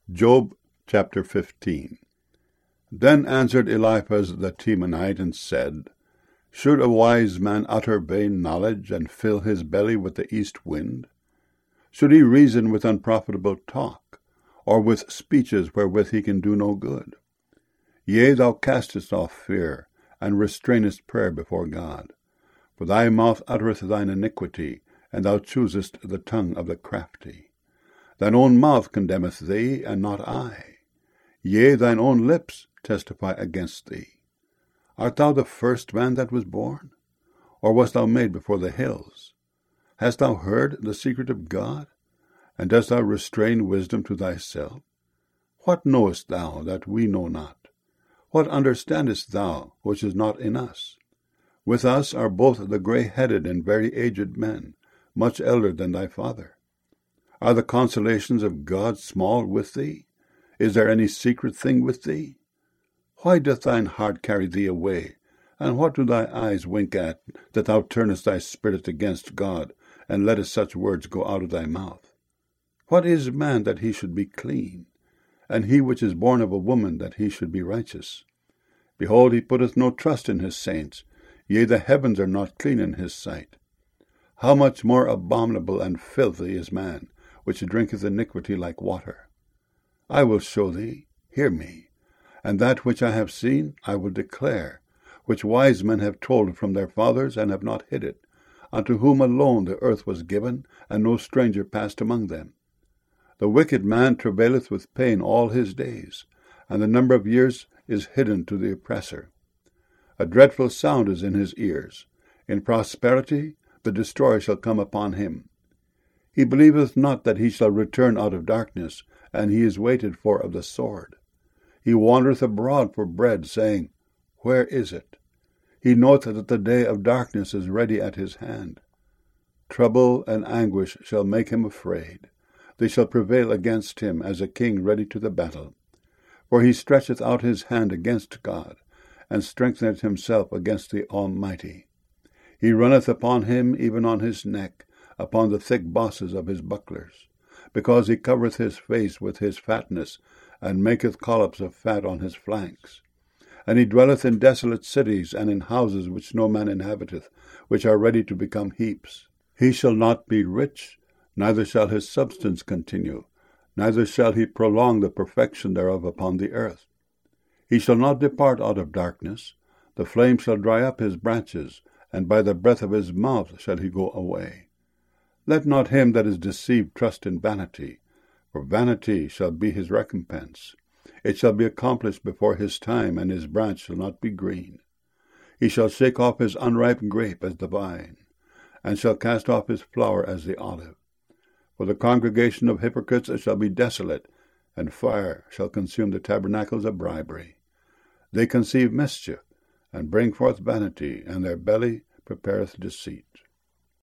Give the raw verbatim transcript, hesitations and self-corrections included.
Job chapter fifteen. Then answered Eliphaz the Temanite, and said, Should a wise man utter vain knowledge, and fill his belly with the east wind? Should he reason with unprofitable talk, or with speeches wherewith he can do no good? Yea, thou castest off fear, and restrainest prayer before God. For thy mouth uttereth thine iniquity, and thou choosest the tongue of the crafty. Thine own mouth condemneth thee, and not I. Yea, thine own lips testify against thee. Art thou the first man that was born? Or wast thou made before the hills? Hast thou heard the secret of God? And dost thou restrain wisdom to thyself? What knowest thou that we know not? What understandest thou which is not in us? With us are both the grey-headed and very aged men, much elder than thy father. Are the consolations of God small with thee? Is there any secret thing with thee? Why doth thine heart carry thee away? And what do thy eyes wink at, that thou turnest thy spirit against God, and lettest such words go out of thy mouth? What is man that he should be clean? And he which is born of a woman that he should be righteous? Behold, he putteth no trust in his saints, yea, the heavens are not clean in his sight. How much more abominable and filthy is man, which drinketh iniquity like water? I will show thee, hear me, and that which I have seen I will declare, which wise men have told from their fathers, and have not hid it, unto whom alone the earth was given, and no stranger passed among them. The wicked man travaileth with pain all his days, and the number of years is hidden to the oppressor. A dreadful sound is in his ears. In prosperity the destroyer shall come upon him. He believeth not that he shall return out of darkness, and he is waited for of the sword. He wandereth abroad for bread, saying, Where is it? He knoweth that the day of darkness is ready at his hand. Trouble and anguish shall make him afraid. They shall prevail against him as a king ready to the battle. For he stretcheth out his hand against God, and strengtheneth himself against the Almighty. He runneth upon him, even on his neck, upon the thick bosses of his bucklers, because he covereth his face with his fatness, and maketh collops of fat on his flanks. And he dwelleth in desolate cities, and in houses which no man inhabiteth, which are ready to become heaps. He shall not be rich, neither shall his substance continue, neither shall he prolong the perfection thereof upon the earth. He shall not depart out of darkness, the flame shall dry up his branches, and by the breath of his mouth shall he go away. Let not him that is deceived trust in vanity, for vanity shall be his recompense. It shall be accomplished before his time, and his branch shall not be green. He shall shake off his unripe grape as the vine, and shall cast off his flower as the olive. For the congregation of hypocrites shall be desolate, and fire shall consume the tabernacles of bribery. They conceive mischief, and bring forth vanity, and their belly prepareth deceit.